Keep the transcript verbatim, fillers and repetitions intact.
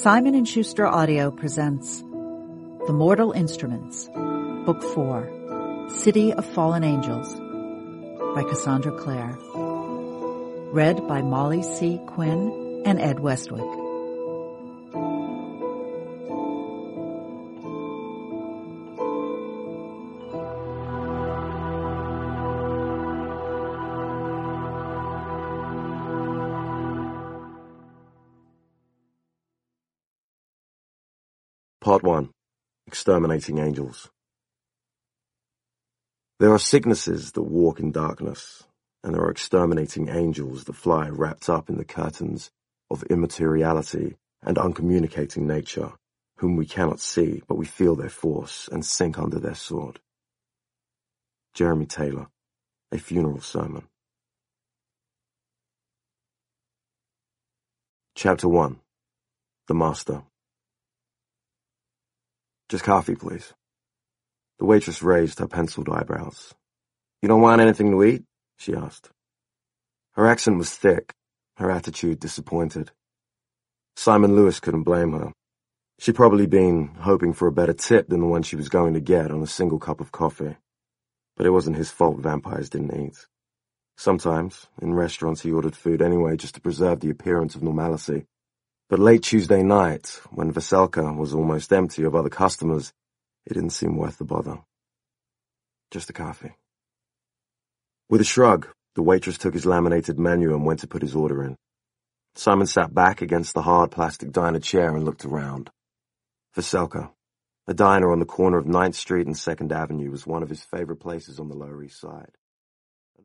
Simon and Schuster Audio presents The Mortal Instruments, Book four, City of Fallen Angels, by Cassandra Clare. Read by Molly C. Quinn and Ed Westwick. Part one. Exterminating Angels. There are sicknesses that walk in darkness, and there are exterminating angels that fly wrapped up in the curtains of immateriality and uncommunicating nature, whom we cannot see, but we feel their force and sink under their sword. Jeremy Taylor, A Funeral Sermon. Chapter one. The Master. Just coffee, please. The waitress raised her penciled eyebrows. You don't want anything to eat? She asked. Her accent was thick, her attitude disappointed. Simon Lewis couldn't blame her. She'd probably been hoping for a better tip than the one she was going to get on a single cup of coffee. But it wasn't his fault vampires didn't eat. Sometimes, in restaurants, he ordered food anyway just to preserve the appearance of normalcy. But late Tuesday night, when Veselka was almost empty of other customers, it didn't seem worth the bother. Just a coffee. With a shrug, the waitress took his laminated menu and went to put his order in. Simon sat back against the hard plastic diner chair and looked around. Veselka, a diner on the corner of ninth street and second avenue, was one of his favorite places on the Lower East Side.